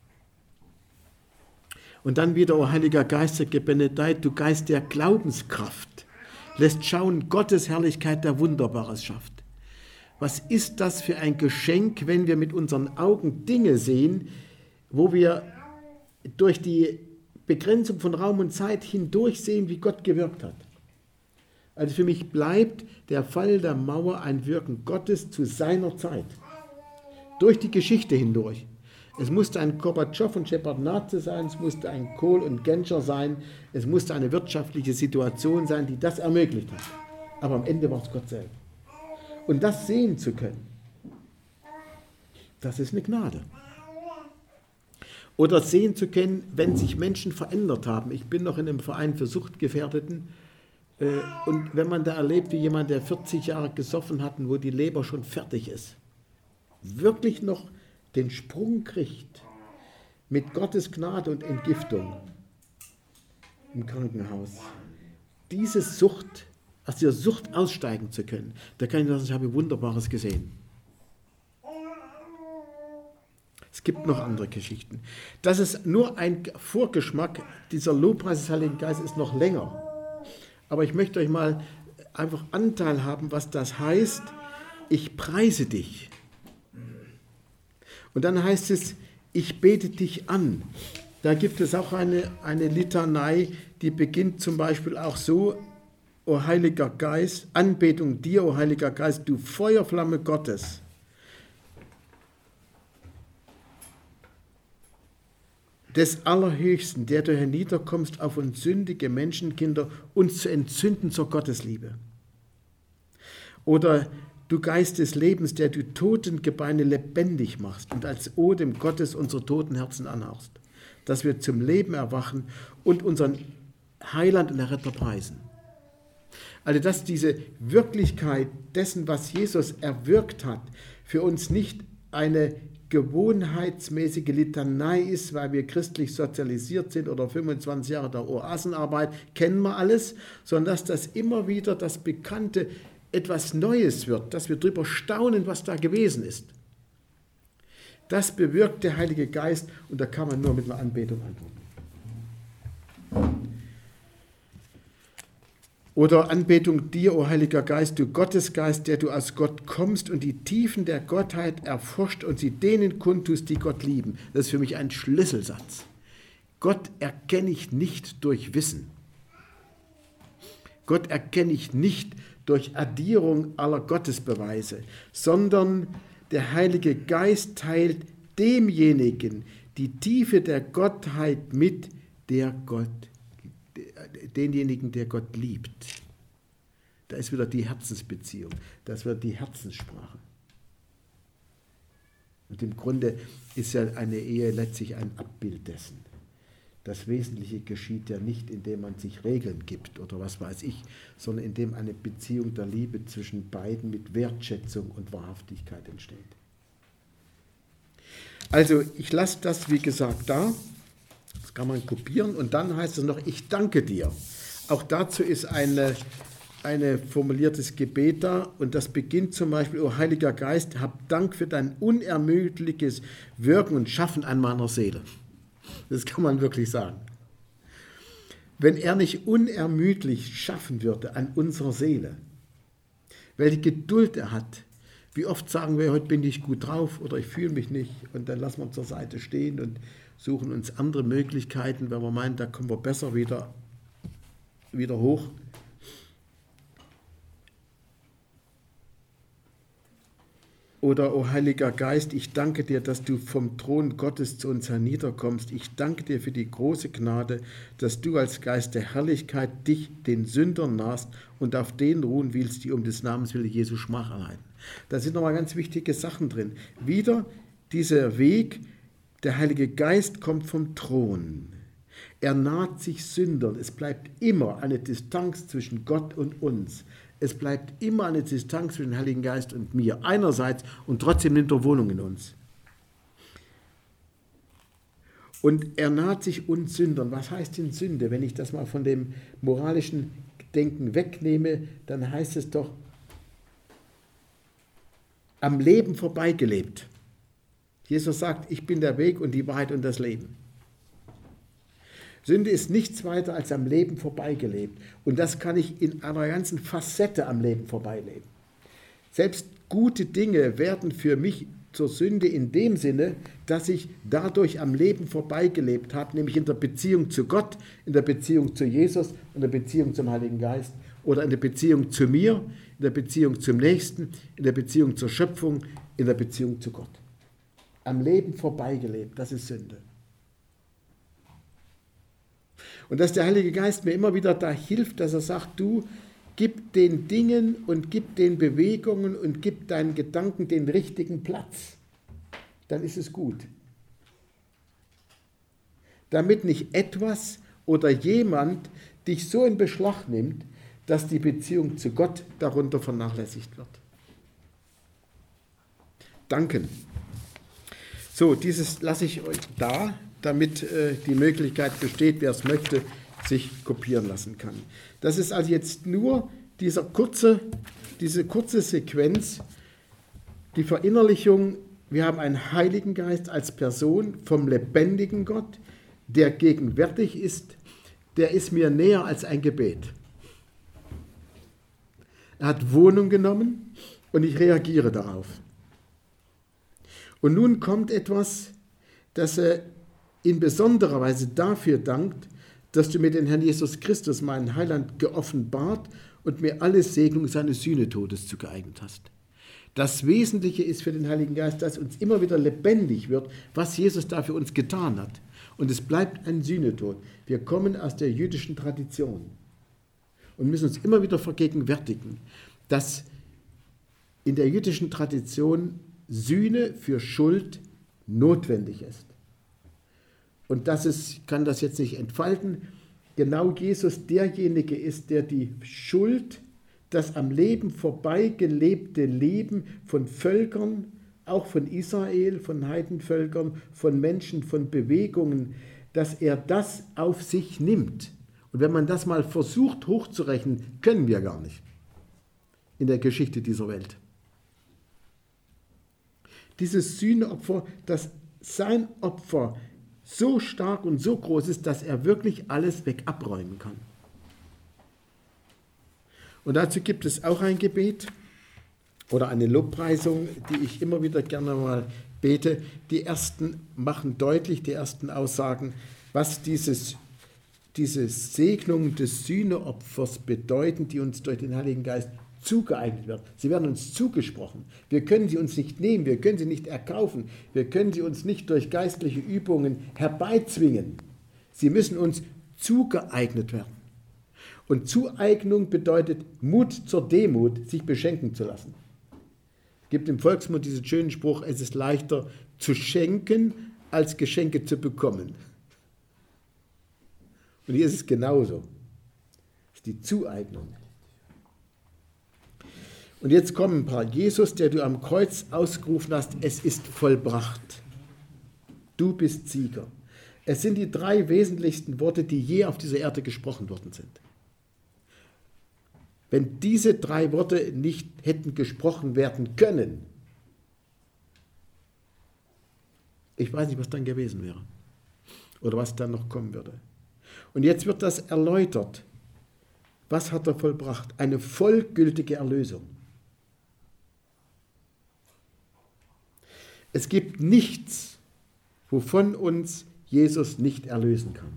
Und dann wieder, O Heiliger Geist, sei gebenedeit, du Geist der Glaubenskraft, lässt schauen Gottes Herrlichkeit, der Wunderbares schafft. Was ist das für ein Geschenk, wenn wir mit unseren Augen Dinge sehen, wo wir durch die Begrenzung von Raum und Zeit hindurch sehen, wie Gott gewirkt hat. Also für mich bleibt der Fall der Mauer ein Wirken Gottes zu seiner Zeit. Durch die Geschichte hindurch. Es musste ein Gorbatschow und Shepardnadze sein, es musste ein Kohl und Genscher sein, es musste eine wirtschaftliche Situation sein, die das ermöglicht hat. Aber am Ende war es Gott selbst. Und das sehen zu können, das ist eine Gnade. Oder sehen zu können, wenn sich Menschen verändert haben. Ich bin noch in einem Verein für Suchtgefährdeten. Äh, und wenn man da erlebt, wie jemand, der vierzig Jahre gesoffen hat und wo die Leber schon fertig ist, wirklich noch den Sprung kriegt mit Gottes Gnade und Entgiftung im Krankenhaus. Diese Sucht, aus dieser Sucht aussteigen zu können, da kann ich sagen, ich habe Wunderbares gesehen. Es gibt noch andere Geschichten. Das ist nur ein Vorgeschmack. Dieser Lobpreis des Heiligen Geistes ist noch länger. Aber ich möchte euch mal einfach Anteil haben, was das heißt. Ich preise dich. Und dann heißt es, ich bete dich an. Da gibt es auch eine, eine Litanei, die beginnt zum Beispiel auch so, O Heiliger Geist, Anbetung dir, O Heiliger Geist, du Feuerflamme Gottes. Des Allerhöchsten, der du herniederkommst auf uns sündige Menschenkinder, uns zu entzünden zur Gottesliebe. Oder du Geist des Lebens, der du Totengebeine lebendig machst und als Odem Gottes unsere toten Herzen anhauchst, dass wir zum Leben erwachen und unseren Heiland und Erretter preisen. Also dass diese Wirklichkeit dessen, was Jesus erwirkt hat, für uns nicht eine gewohnheitsmäßige Litanei ist, weil wir christlich sozialisiert sind oder fünfundzwanzig Jahre der Oasenarbeit, kennen wir alles, sondern dass das immer wieder das Bekannte etwas Neues wird, dass wir darüber staunen, was da gewesen ist. Das bewirkt der Heilige Geist und da kann man nur mit einer Anbetung antworten. Oder Anbetung dir, o Heiliger Geist, du Gottesgeist, der du aus Gott kommst und die Tiefen der Gottheit erforscht und sie denen kundtust, die Gott lieben. Das ist für mich ein Schlüsselsatz. Gott erkenne ich nicht durch Wissen. Gott erkenne ich nicht durch Addierung aller Gottesbeweise, sondern der Heilige Geist teilt demjenigen die Tiefe der Gottheit mit, der Gott denjenigen, der Gott liebt. Da ist wieder die Herzensbeziehung, das wird die Herzenssprache. Und im Grunde ist ja eine Ehe letztlich ein Abbild dessen. Das Wesentliche geschieht ja nicht, indem man sich Regeln gibt oder was weiß ich, sondern indem eine Beziehung der Liebe zwischen beiden mit Wertschätzung und Wahrhaftigkeit entsteht. Also ich lasse das, wie gesagt, da. Das kann man kopieren und dann heißt es noch, ich danke dir. Auch dazu ist eine, eine formuliertes Gebet da und das beginnt zum Beispiel, O Heiliger Geist, hab Dank für dein unermüdliches Wirken und Schaffen an meiner Seele. Das kann man wirklich sagen. Wenn er nicht unermüdlich schaffen würde an unserer Seele, welche Geduld er hat, wie oft sagen wir, heute bin ich gut drauf oder ich fühle mich nicht und dann lassen wir zur Seite stehen und suchen uns andere Möglichkeiten, wenn wir meinen, da kommen wir besser wieder, wieder hoch. Oder, o Heiliger Geist, ich danke dir, dass du vom Thron Gottes zu uns herniederkommst. Ich danke dir für die große Gnade, dass du als Geist der Herrlichkeit dich den Sündern nahst und auf den ruhen willst, die um des Namens willen Jesu Schmach erleiden. Da sind nochmal ganz wichtige Sachen drin. Wieder dieser Weg, der Heilige Geist kommt vom Thron. Er naht sich Sündern. Es bleibt immer eine Distanz zwischen Gott und uns. Es bleibt immer eine Distanz zwischen dem Heiligen Geist und mir. Einerseits und trotzdem nimmt er Wohnung in uns. Und er naht sich uns Sündern. Was heißt denn Sünde? Wenn ich das mal von dem moralischen Denken wegnehme, dann heißt es doch, am Leben vorbeigelebt. Jesus sagt, ich bin der Weg und die Wahrheit und das Leben. Sünde ist nichts weiter als am Leben vorbeigelebt. Und das kann ich in einer ganzen Facette am Leben vorbeileben. Selbst gute Dinge werden für mich zur Sünde in dem Sinne, dass ich dadurch am Leben vorbeigelebt habe, nämlich in der Beziehung zu Gott, in der Beziehung zu Jesus, in der Beziehung zum Heiligen Geist oder in der Beziehung zu mir, in der Beziehung zum Nächsten, in der Beziehung zur Schöpfung, in der Beziehung zu Gott. Am Leben vorbeigelebt, das ist Sünde. Und dass der Heilige Geist mir immer wieder da hilft, dass er sagt, du, gib den Dingen und gib den Bewegungen und gib deinen Gedanken den richtigen Platz. Dann ist es gut. Damit nicht etwas oder jemand dich so in Beschlag nimmt, dass die Beziehung zu Gott darunter vernachlässigt wird. Danken. So, dieses lasse ich euch da, damit äh, die Möglichkeit besteht, wer es möchte, sich kopieren lassen kann. Das ist also jetzt nur dieser kurze, diese kurze Sequenz, die Verinnerlichung. Wir haben einen Heiligen Geist als Person vom lebendigen Gott, der gegenwärtig ist, der ist mir näher als ein Gebet. Er hat Wohnung genommen und ich reagiere darauf. Und nun kommt etwas, das er in besonderer Weise dafür dankt, dass du mir den Herrn Jesus Christus, meinen Heiland, geoffenbart und mir alle Segnung seines Sühnetodes zugeeignet hast. Das Wesentliche ist für den Heiligen Geist, dass uns immer wieder lebendig wird, was Jesus da für uns getan hat. Und es bleibt ein Sühnetod. Wir kommen aus der jüdischen Tradition und müssen uns immer wieder vergegenwärtigen, dass in der jüdischen Tradition Sühne für Schuld notwendig ist. Und das ist, ich kann das jetzt nicht entfalten, genau Jesus derjenige ist, der die Schuld, das am Leben vorbeigelebte Leben von Völkern, auch von Israel, von Heidenvölkern, von Menschen, von Bewegungen, dass er das auf sich nimmt. Und wenn man das mal versucht hochzurechnen, können wir gar nicht in der Geschichte dieser Welt. Dieses Sühneopfer, dass sein Opfer so stark und so groß ist, dass er wirklich alles weg abräumen kann. Und dazu gibt es auch ein Gebet oder eine Lobpreisung, die ich immer wieder gerne mal bete. Die ersten machen deutlich, die ersten Aussagen, was dieses, diese Segnung des Sühneopfers bedeuten, die uns durch den Heiligen Geist zugeeignet wird. Sie werden uns zugesprochen. Wir können sie uns nicht nehmen, wir können sie nicht erkaufen, wir können sie uns nicht durch geistliche Übungen herbeizwingen. Sie müssen uns zugeeignet werden. Und Zueignung bedeutet Mut zur Demut, sich beschenken zu lassen. Es gibt im Volksmund diesen schönen Spruch, es ist leichter zu schenken, als Geschenke zu bekommen. Und hier ist es genauso. Das ist die Zueignung. Und jetzt kommen ein paar. Jesus, der du am Kreuz ausgerufen hast, es ist vollbracht. Du bist Sieger. Es sind die drei wesentlichsten Worte, die je auf dieser Erde gesprochen worden sind. Wenn diese drei Worte nicht hätten gesprochen werden können, ich weiß nicht, was dann gewesen wäre oder was dann noch kommen würde. Und jetzt wird das erläutert. Was hat er vollbracht? Eine vollgültige Erlösung. Es gibt nichts, wovon uns Jesus nicht erlösen kann.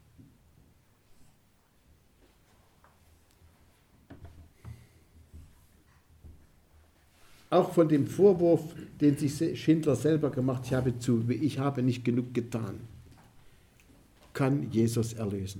Auch von dem Vorwurf, den sich Schindler selber gemacht hat, ich habe, zu, ich habe nicht genug getan, kann Jesus erlösen.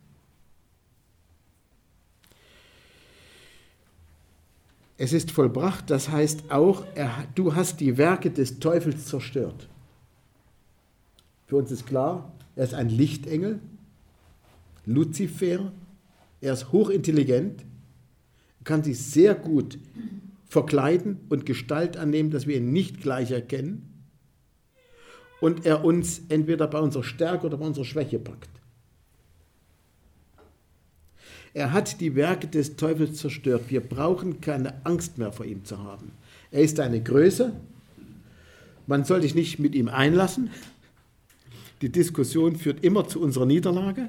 Es ist vollbracht, das heißt auch, er, du hast die Werke des Teufels zerstört. Für uns ist klar, er ist ein Lichtengel, Luzifer, er ist hochintelligent, kann sich sehr gut verkleiden und Gestalt annehmen, dass wir ihn nicht gleich erkennen und er uns entweder bei unserer Stärke oder bei unserer Schwäche packt. Er hat die Werke des Teufels zerstört. Wir brauchen keine Angst mehr vor ihm zu haben. Er ist eine Größe. Man soll sich nicht mit ihm einlassen. Die Diskussion führt immer zu unserer Niederlage.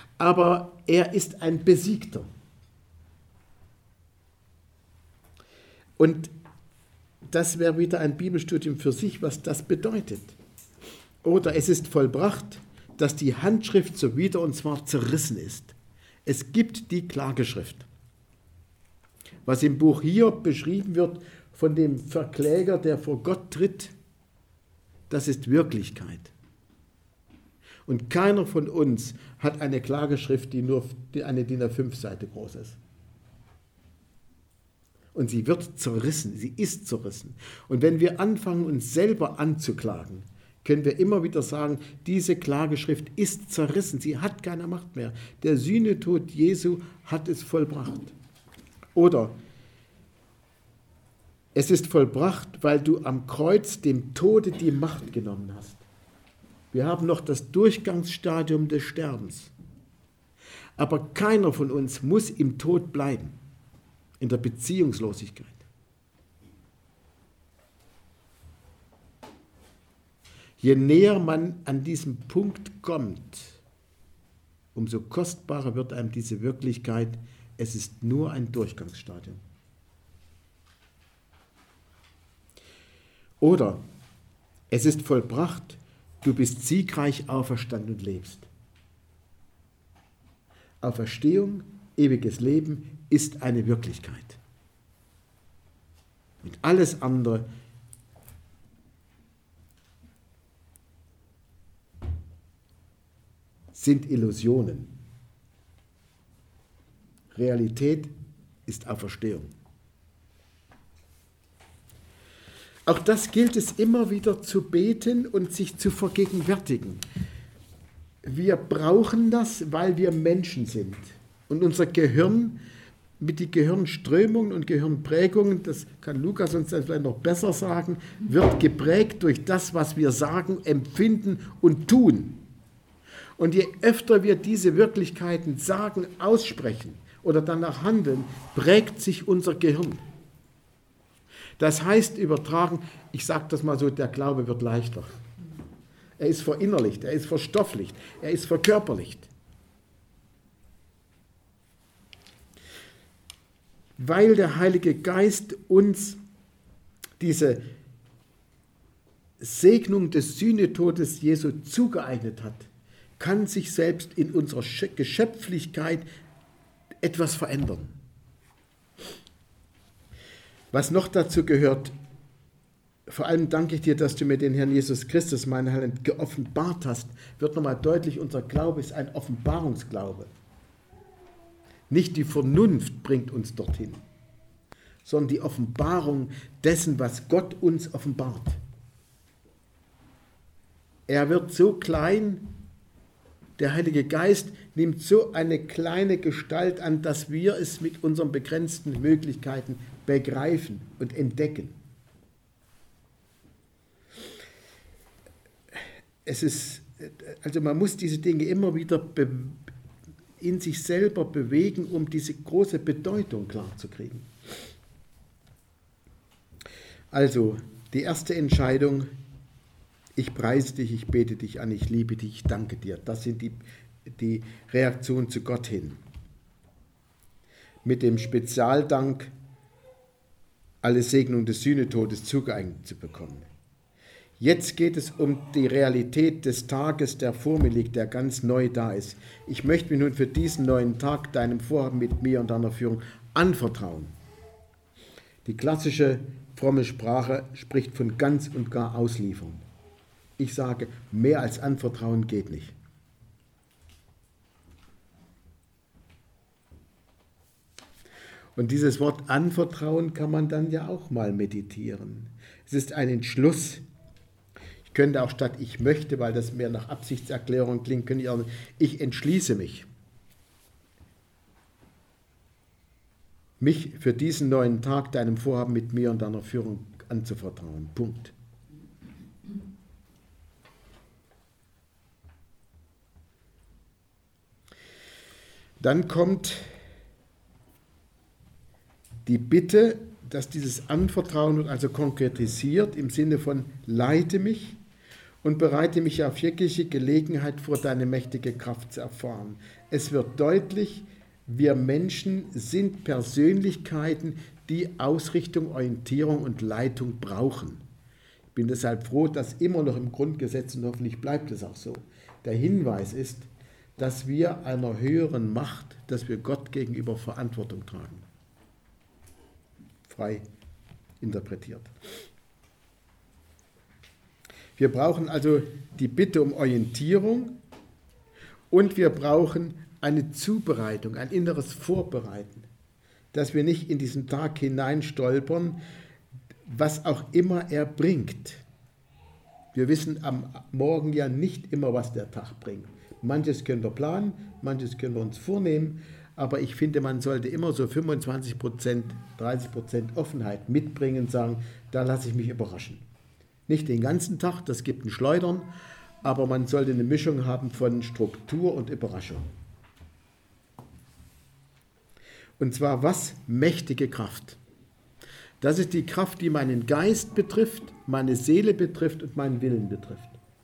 Aber er ist ein Besiegter. Und das wäre wieder ein Bibelstudium für sich, was das bedeutet. Oder es ist vollbracht, dass die Handschrift so wider und zwar zerrissen ist. Es gibt die Klageschrift. Was im Buch Hiob beschrieben wird von dem Verkläger, der vor Gott tritt, das ist Wirklichkeit. Und keiner von uns hat eine Klageschrift, die nur eine D I N A fünf Seite groß ist. Und sie wird zerrissen, sie ist zerrissen. Und wenn wir anfangen, uns selber anzuklagen, können wir immer wieder sagen, diese Klageschrift ist zerrissen, sie hat keine Macht mehr. Der Sühnetod Jesu hat es vollbracht. Oder es ist vollbracht, weil du am Kreuz dem Tode die Macht genommen hast. Wir haben noch das Durchgangsstadium des Sterbens. Aber keiner von uns muss im Tod bleiben, in der Beziehungslosigkeit. Je näher man an diesen Punkt kommt, umso kostbarer wird einem diese Wirklichkeit. Es ist nur ein Durchgangsstadium. Oder es ist vollbracht, du bist siegreich auferstanden und lebst. Auferstehung, ewiges Leben ist eine Wirklichkeit. Und alles andere sind Illusionen. Realität ist Auferstehung. Auch das gilt es immer wieder zu beten und sich zu vergegenwärtigen. Wir brauchen das, weil wir Menschen sind. Und unser Gehirn mit den Gehirnströmungen und Gehirnprägungen, das kann Lukas uns dann vielleicht noch besser sagen, wird geprägt durch das, was wir sagen, empfinden und tun. Und je öfter wir diese Wirklichkeiten sagen, aussprechen oder danach handeln, prägt sich unser Gehirn. Das heißt übertragen, ich sage das mal so, der Glaube wird leichter. Er ist verinnerlicht, er ist verstofflicht, er ist verkörperlicht. Weil der Heilige Geist uns diese Segnung des Sühnetodes Jesu zugeeignet hat, kann sich selbst in unserer Geschöpflichkeit etwas verändern. Was noch dazu gehört, vor allem danke ich dir, dass du mir den Herrn Jesus Christus, meinen Herrn, geoffenbart hast, wird nochmal deutlich, unser Glaube ist ein Offenbarungsglaube. Nicht die Vernunft bringt uns dorthin, sondern die Offenbarung dessen, was Gott uns offenbart. Er wird so klein, der Heilige Geist nimmt so eine kleine Gestalt an, dass wir es mit unseren begrenzten Möglichkeiten begreifen und entdecken. Es ist, also man muss diese Dinge immer wieder be- in sich selber bewegen, um diese große Bedeutung klarzukriegen. Also, die erste Entscheidung: Ich preise dich, ich bete dich an, ich liebe dich, ich danke dir. Das sind die, die Reaktionen zu Gott hin. Mit dem Spezialdank, alle Segnungen des Sühnetodes zugeeignet zu bekommen. Jetzt geht es um die Realität des Tages, der vor mir liegt, der ganz neu da ist. Ich möchte mich nun für diesen neuen Tag deinem Vorhaben mit mir und deiner Führung anvertrauen. Die klassische fromme Sprache spricht von ganz und gar Auslieferung. Ich sage, mehr als anvertrauen geht nicht. Und dieses Wort anvertrauen kann man dann ja auch mal meditieren. Es ist ein Entschluss. Ich könnte auch statt ich möchte, weil das mehr nach Absichtserklärung klingt, könnte ich auch sagen, ich entschließe mich, mich für diesen neuen Tag deinem Vorhaben mit mir und deiner Führung anzuvertrauen. Punkt. Dann kommt die Bitte, dass dieses Anvertrauen wird also konkretisiert im Sinne von leite mich und bereite mich auf jegliche Gelegenheit vor, deine mächtige Kraft zu erfahren. Es wird deutlich, wir Menschen sind Persönlichkeiten, die Ausrichtung, Orientierung und Leitung brauchen. Ich bin deshalb froh, dass immer noch im Grundgesetz, und hoffentlich bleibt es auch so, der Hinweis ist, dass wir einer höheren Macht, dass wir Gott gegenüber Verantwortung tragen. Frei interpretiert. Wir brauchen also die Bitte um Orientierung und wir brauchen eine Zubereitung, ein inneres Vorbereiten, dass wir nicht in diesen Tag hineinstolpern, was auch immer er bringt. Wir wissen am Morgen ja nicht immer, was der Tag bringt. Manches können wir planen, manches können wir uns vornehmen, aber ich finde, man sollte immer so fünfundzwanzig Prozent, dreißig Prozent Offenheit mitbringen und sagen, da lasse ich mich überraschen. Nicht den ganzen Tag, das gibt ein Schleudern, aber man sollte eine Mischung haben von Struktur und Überraschung. Und zwar was? Mächtige Kraft. Das ist die Kraft, die meinen Geist betrifft, meine Seele betrifft und meinen Willen betrifft.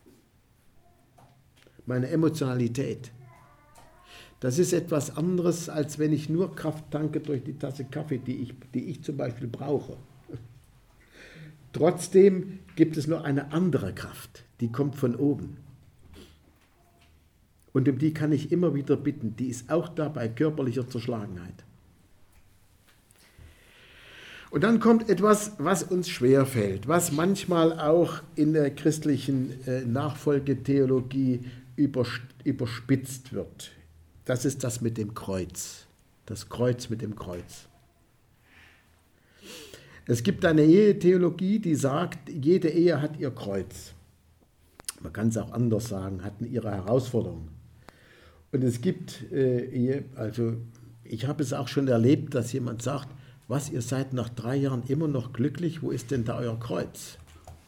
Meine Emotionalität. Das ist etwas anderes, als wenn ich nur Kraft tanke durch die Tasse Kaffee, die ich, die ich zum Beispiel brauche. Trotzdem gibt es noch eine andere Kraft, die kommt von oben. Und um die kann ich immer wieder bitten, die ist auch da bei körperlicher Zerschlagenheit. Und dann kommt etwas, was uns schwerfällt, was manchmal auch in der christlichen Nachfolgetheologie überspitzt wird. Das ist das mit dem Kreuz, das Kreuz mit dem Kreuz. Es gibt eine Ehetheologie, die sagt, jede Ehe hat ihr Kreuz. Man kann es auch anders sagen, hatten ihre Herausforderungen. Und es gibt, äh, also ich habe es auch schon erlebt, dass jemand sagt, was, ihr seid nach drei Jahren immer noch glücklich, wo ist denn da euer Kreuz?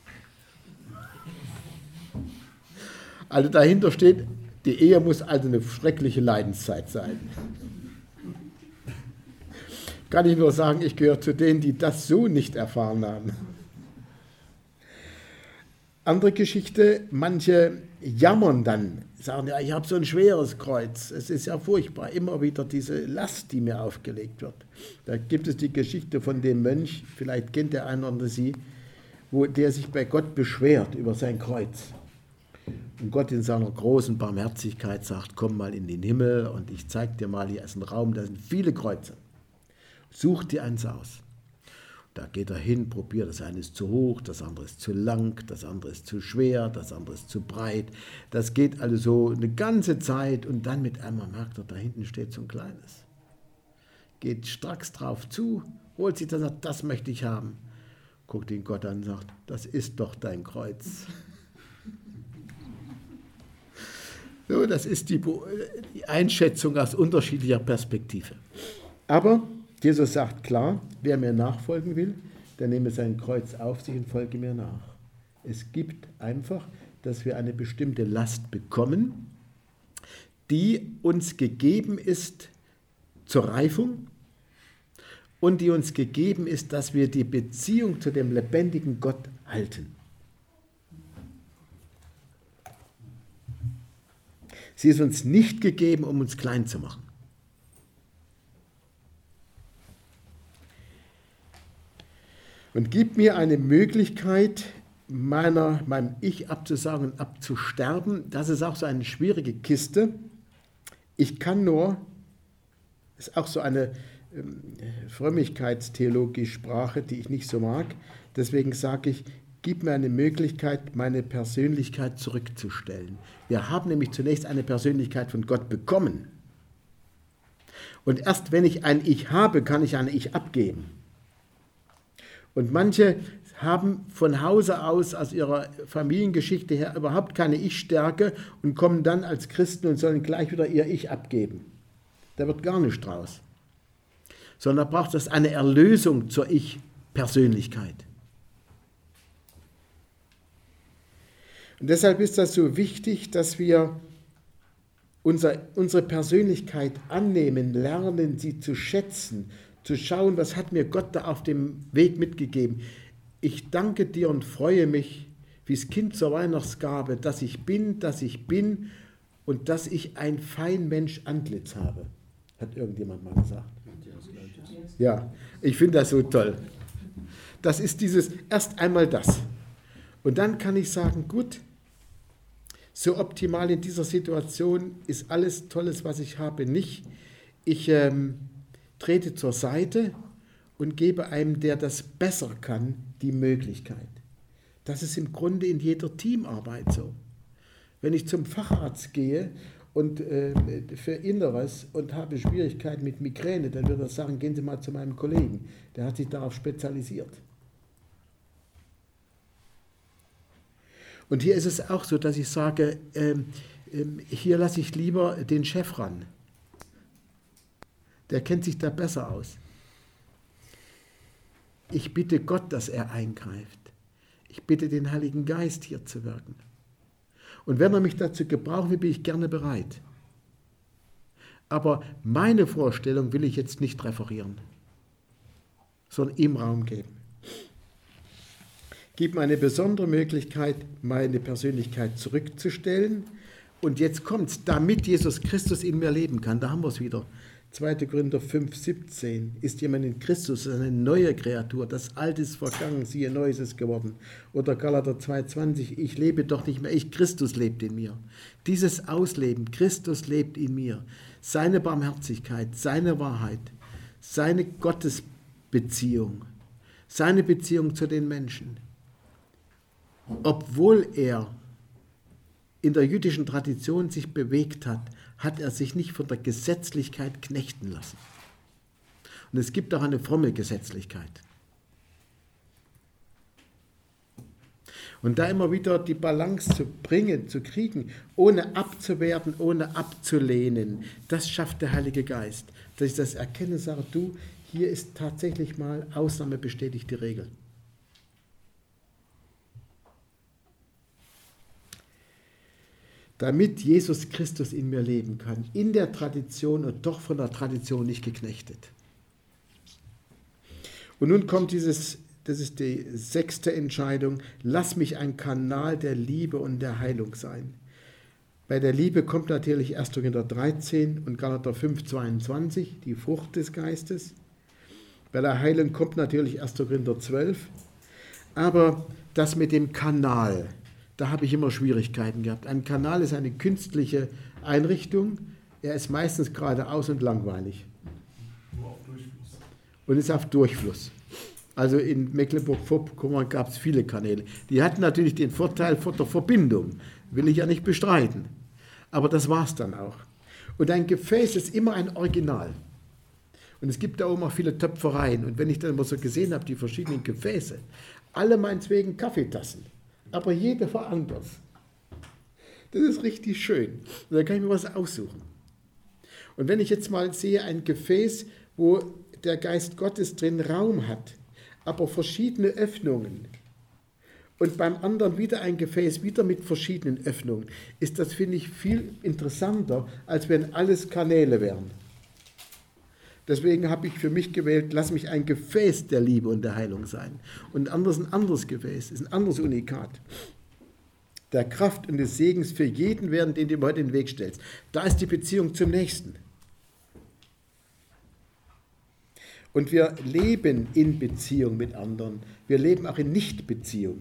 Also dahinter steht, die Ehe muss also eine schreckliche Leidenszeit sein. Kann ich nur sagen, ich gehöre zu denen, die das so nicht erfahren haben. Andere Geschichte, manche jammern dann, sagen, ja, ich habe so ein schweres Kreuz, es ist ja furchtbar, immer wieder diese Last, die mir aufgelegt wird. Da gibt es die Geschichte von dem Mönch, vielleicht kennt der eine oder andere sie, wo der sich bei Gott beschwert über sein Kreuz. Und Gott in seiner großen Barmherzigkeit sagt, komm mal in den Himmel und ich zeige dir mal, hier ist ein Raum, da sind viele Kreuze. Such dir eins aus. Da geht er hin, probiert, das eine ist zu hoch, das andere ist zu lang, das andere ist zu schwer, das andere ist zu breit. Das geht also so eine ganze Zeit und dann mit einmal merkt er, da hinten steht so ein kleines. Geht stracks drauf zu, holt sich das und sagt, das möchte ich haben. Guckt ihn Gott an und sagt, das ist doch dein Kreuz. So, das ist die, die Einschätzung aus unterschiedlicher Perspektive. Aber Jesus sagt klar, wer mir nachfolgen will, der nehme sein Kreuz auf sich und folge mir nach. Es gibt einfach, dass wir eine bestimmte Last bekommen, die uns gegeben ist zur Reifung und die uns gegeben ist, dass wir die Beziehung zu dem lebendigen Gott halten. Sie ist uns nicht gegeben, um uns klein zu machen. Und gibt mir eine Möglichkeit, meiner, meinem Ich abzusagen und abzusterben. Das ist auch so eine schwierige Kiste. Ich kann nur, das ist auch so eine ähm, frömmigkeitstheologische Sprache, die ich nicht so mag. Deswegen sage ich, gib mir eine Möglichkeit, meine Persönlichkeit zurückzustellen. Wir haben nämlich zunächst eine Persönlichkeit von Gott bekommen. Und erst wenn ich ein Ich habe, kann ich ein Ich abgeben. Und manche haben von Hause aus, aus ihrer Familiengeschichte her, überhaupt keine Ich-Stärke und kommen dann als Christen und sollen gleich wieder ihr Ich abgeben. Da wird gar nichts draus. Sondern da braucht es eine Erlösung zur Ich-Persönlichkeit. Und deshalb ist das so wichtig, dass wir unser, unsere Persönlichkeit annehmen, lernen, sie zu schätzen, zu schauen, was hat mir Gott da auf dem Weg mitgegeben. Ich danke dir und freue mich, wie das Kind zur Weihnachtsgabe, dass ich bin, dass ich bin und dass ich ein fein Mensch Antlitz habe. Hat irgendjemand mal gesagt. Ja, ich finde das so toll. Das ist dieses, erst einmal das. Und dann kann ich sagen, gut, so optimal in dieser Situation ist alles Tolles, was ich habe, nicht. Ich ähm, trete zur Seite und gebe einem, der das besser kann, die Möglichkeit. Das ist im Grunde in jeder Teamarbeit so. Wenn ich zum Facharzt gehe und äh, für Inneres und habe Schwierigkeiten mit Migräne, dann würde er sagen, gehen Sie mal zu meinem Kollegen, der hat sich darauf spezialisiert. Und hier ist es auch so, dass ich sage, ähm, ähm, hier lasse ich lieber den Chef ran. Der kennt sich da besser aus. Ich bitte Gott, dass er eingreift. Ich bitte den Heiligen Geist, hier zu wirken. Und wenn er mich dazu gebrauchen will, bin ich gerne bereit. Aber meine Vorstellung will ich jetzt nicht referieren, sondern ihm Raum geben. Gib mir eine besondere Möglichkeit, meine Persönlichkeit zurückzustellen. Und jetzt kommt's, damit Jesus Christus in mir leben kann. Da haben wir es wieder. zweiter Korinther fünf, siebzehn. Ist jemand in Christus, ist eine neue Kreatur. Das Alte ist vergangen, siehe, Neues ist geworden. Oder Galater zwei, zwanzig. Ich lebe doch nicht mehr, ich, Christus lebt in mir. Dieses Ausleben, Christus lebt in mir. Seine Barmherzigkeit, seine Wahrheit, seine Gottesbeziehung, seine Beziehung zu den Menschen. Obwohl er in der jüdischen Tradition sich bewegt hat, hat er sich nicht von der Gesetzlichkeit knechten lassen. Und es gibt auch eine fromme Gesetzlichkeit. Und da immer wieder die Balance zu bringen, zu kriegen, ohne abzuwerten, ohne abzulehnen, das schafft der Heilige Geist. Dass ich das erkenne, sage, du, hier ist tatsächlich mal Ausnahme bestätigt die Regel. Damit Jesus Christus in mir leben kann, in der Tradition und doch von der Tradition nicht geknechtet. Und nun kommt dieses, das ist die sechste Entscheidung, lass mich ein Kanal der Liebe und der Heilung sein. Bei der Liebe kommt natürlich erster Korinther dreizehn und Galater fünf, zweiundzwanzig, die Frucht des Geistes. Bei der Heilung kommt natürlich erster Korinther zwölf. Aber das mit dem Kanal, da habe ich immer Schwierigkeiten gehabt. Ein Kanal ist eine künstliche Einrichtung. Er ist meistens geradeaus und langweilig. Nur auf Durchfluss. Und ist auf Durchfluss. Also in Mecklenburg-Vorpommern gab es viele Kanäle. Die hatten natürlich den Vorteil von der Verbindung. Will ich ja nicht bestreiten. Aber das war es dann auch. Und ein Gefäß ist immer ein Original. Und es gibt da oben auch viele Töpfereien. Und wenn ich dann mal so gesehen habe, die verschiedenen Gefäße, alle meinetwegen Kaffeetassen. Aber jede war anders. Das ist richtig schön. Und da kann ich mir was aussuchen. Und wenn ich jetzt mal sehe, ein Gefäß, wo der Geist Gottes drin Raum hat, aber verschiedene Öffnungen, und beim anderen wieder ein Gefäß, wieder mit verschiedenen Öffnungen, ist das, finde ich, viel interessanter, als wenn alles Kanäle wären. Deswegen habe ich für mich gewählt, lass mich ein Gefäß der Liebe und der Heilung sein. Und anders ein anderes Gefäß, ist ein anderes Unikat. Der Kraft und des Segens für jeden werden, den du mir heute in den Weg stellst. Da ist die Beziehung zum Nächsten. Und wir leben in Beziehung mit anderen. Wir leben auch in Nichtbeziehung.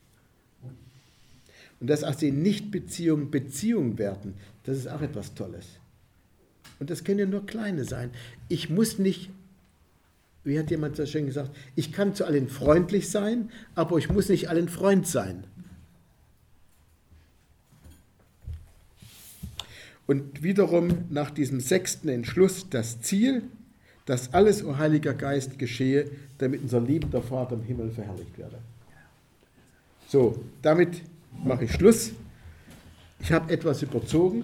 Und dass aus den Nichtbeziehungen Beziehungen werden, das ist auch etwas Tolles. Und das können ja nur kleine sein. Ich muss nicht, wie hat jemand so schön gesagt, ich kann zu allen freundlich sein, aber ich muss nicht allen Freund sein. Und wiederum nach diesem sechsten Entschluss das Ziel, dass alles, o Heiliger Geist, geschehe, damit unser liebender Vater im Himmel verherrlicht werde. So, damit mache ich Schluss. Ich habe etwas überzogen.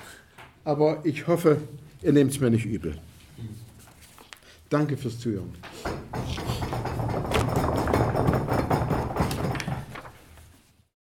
Aber ich hoffe, ihr nehmt es mir nicht übel. Danke fürs Zuhören.